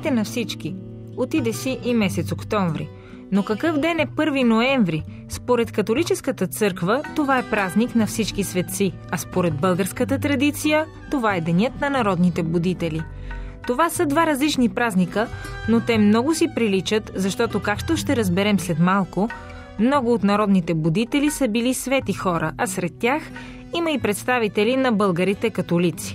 Здравейте на всички! Отиде си и месец октомври. Но какъв ден е 1 ноември? Според католическата църква това е празник на всички светци, а според българската традиция това е денят на народните будители. Това са два различни празника, но те много си приличат, защото, както ще разберем след малко, много от народните будители са били свети хора, а сред тях има и представители на българите католици.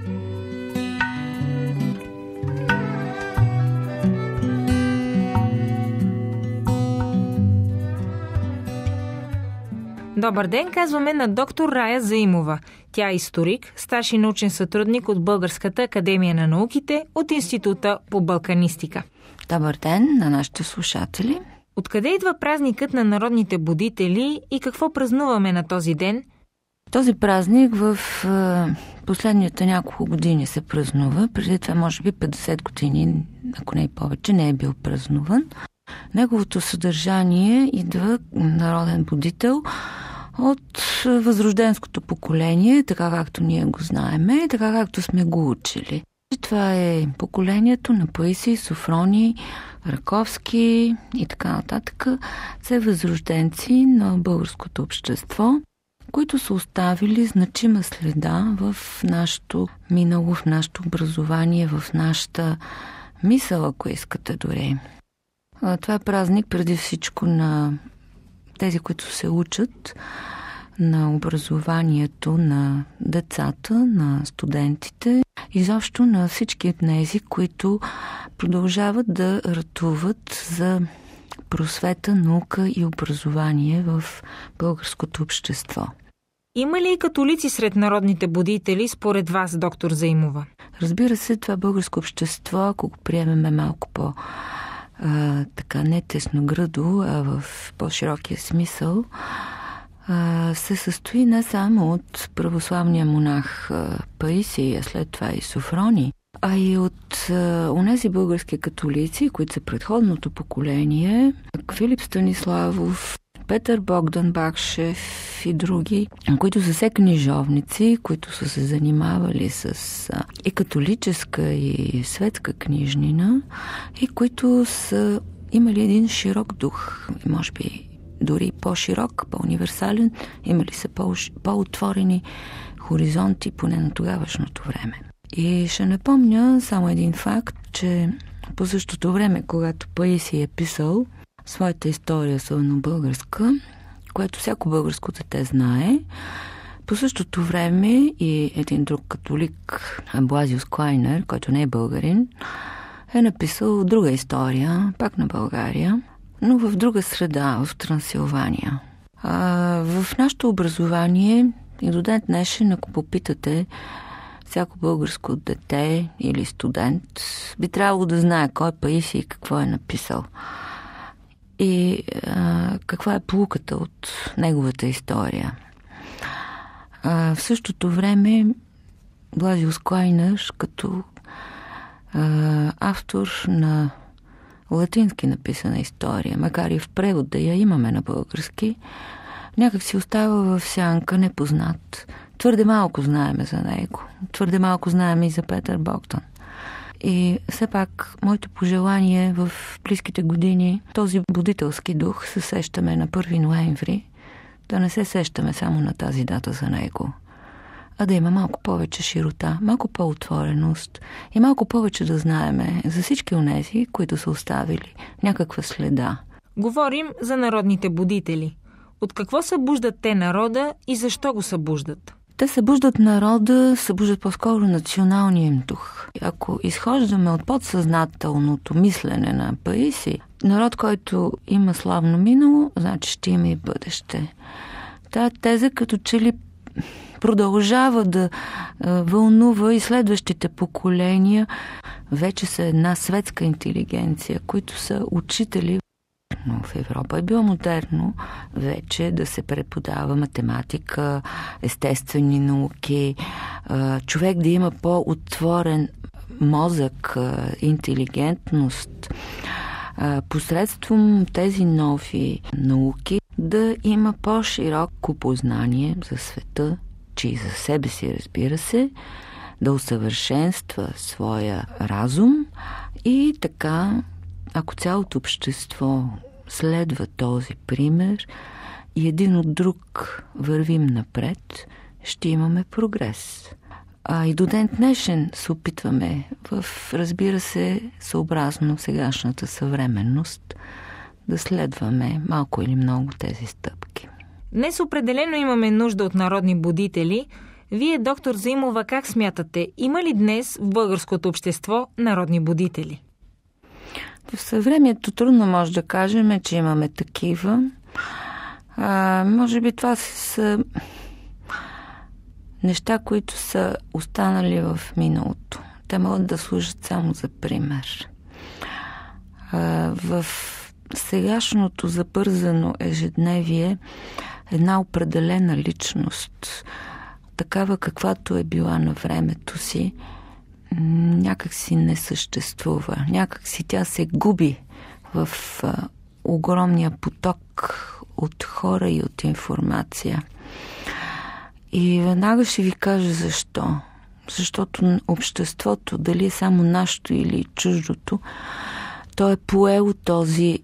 Добър ден, казваме на доктор Рая Заимова. Тя е историк, старши научен сътрудник от Българската академия на науките от Института по балканистика. Добър ден на нашите слушатели. Откъде идва празникът на народните будители и какво празнуваме на този ден? Този празник в последните няколко години се празнува. Преди това може би 50 години, ако не и повече, не е бил празнуван. Неговото съдържание идва народен будител от възрожденското поколение, така както ние го знаеме, така както сме го учили. Това е поколението на Паисий, Софроний, Раковски и така нататък. Все възрожденци на българското общество, които са оставили значима следа в нашето минало, в нашето образование, в нашата мисъл, ако искате дори. Това е празник преди всичко на тези, които се учат, на образованието на децата, на студентите, изобщо на всички тези, които продължават да ратуват за просвета, наука и образование в българското общество. Има ли и католици сред народните будители, според вас, доктор Заимова? Разбира се, това българско общество, ако го приемеме малко така не тесногръдо, а в по-широкия смисъл, се състои не само от православния монах Паисий, а след това и Софроний, а и от онези български католици, които са предходното поколение, Филип Станиславов, Петър Богдан Бакшев и други, които са все книжовници, които са се занимавали с и католическа, и светска книжнина, и които са имали един широк дух, може би дори по-широк, по-универсален, имали са по-отворени хоризонти, поне на тогавашното време. И ще напомня само един факт, че по същото време, когато Паисий е писал своята история, особено българска, което всяко българско дете знае, по същото време и един друг католик, Блазиус Клайнер, който не е българин, е написал друга история, пак на България, но в друга среда, в Трансилвания. В нашето образование и до ден днешен, ако попитате всяко българско дете или студент, би трябвало да знае кой е Паисий и какво е написал. И каква е поуката от неговата история. В същото време Блазиус Клайнер, като автор на латински написана история, макар и в превод да я имаме на български, някак си остава в сянка непознат. Твърде малко знаеме за него. Твърде малко знаеме и за Петър Богдан. И все пак, моето пожелание в близките години, този будителски дух се сещаме на 1 ноември, да не се сещаме само на тази дата за него, а да има малко повече широта, малко по-отвореност и малко повече да знаеме за всички онези, които са оставили някаква следа. Говорим за народните будители. От какво събуждат те народа и защо го събуждат? Те събуждат народа, събуждат по-скоро националния им дух. Ако изхождаме от подсъзнателното мислене на Паисий, народ, който има славно минало, значи ще има и бъдеще. Тая теза като че ли продължава да вълнува и следващите поколения. Вече са една светска интелигенция, които са учители. Но в Европа е било модерно вече да се преподава математика, естествени науки, човек да има по-отворен мозък, интелигентност, посредством тези нови науки да има по-широко познание за света, че и за себе си, разбира се, да усъвършенства своя разум И така, ако цялото общество следва този пример и един от друг вървим напред, ще имаме прогрес. И до ден днешен се опитваме, разбира се, съобразно сегашната съвременност, да следваме малко или много тези стъпки. Днес определено имаме нужда от народни будители. Вие, доктор Заимова, как смятате? Има ли днес в българското общество народни будители? В съвремието трудно може да кажем, че имаме такива. Може би това са неща, които са останали в миналото. Те могат да служат само за пример. В сегашното забързано ежедневие една определена личност, такава каквато е била на времето си, някак си не съществува. Някак си тя се губи в огромния поток от хора и от информация. И веднага ще ви кажа защо. Защото обществото, дали е само нашето или чуждото, то е поело този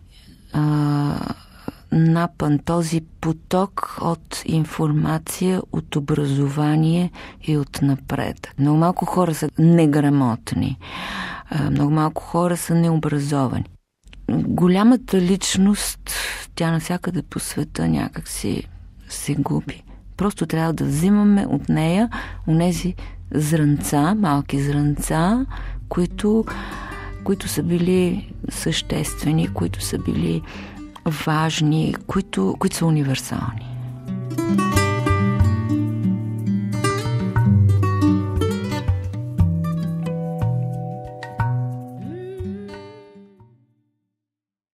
напън, този поток от информация, от образование и от напред. Много малко хора са неграмотни. Много малко хора са необразовани. Голямата личност, тя навсякъде по света някак си се губи. Просто трябва да взимаме от нея онези зранца, малки зранца, които са били съществени, които са били важни, които са универсални.